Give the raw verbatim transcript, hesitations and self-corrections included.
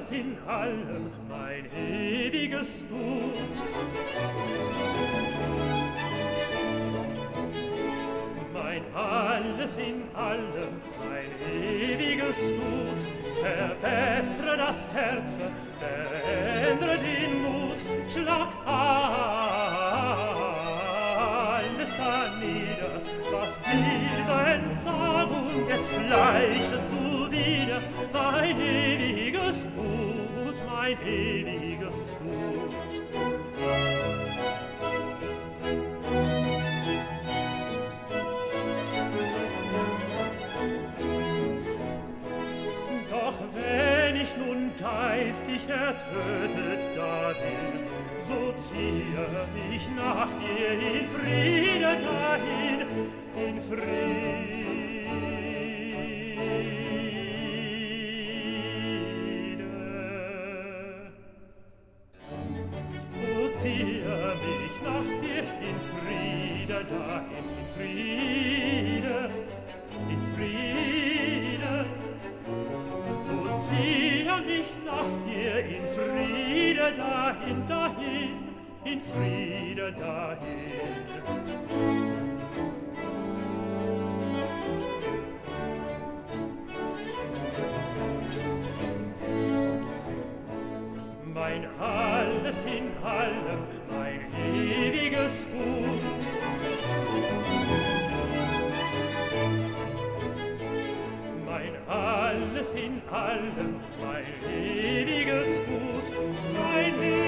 alles in allem, mein ewiges Gut. Mein alles in allem, mein ewiges Gut, verbessere das Herz, verändere den Mut, schlag alles da nieder, was dieser Entsagung des Fleisches zuwider, mein ewiges Gut, mein ewiges Gut. Geistig ertötet da bin, so ziehe mich nach dir in Friede dahin, in Friede. So ziehe mich nach dir in Friede dahin, in Friede, in Friede. So ziehe mich nach dir in Friede dahin, dahin, in Friede dahin. Mein alles in allem, mein ewiges Gut. Alles in allem, mein ewiges Gut, mein ewiges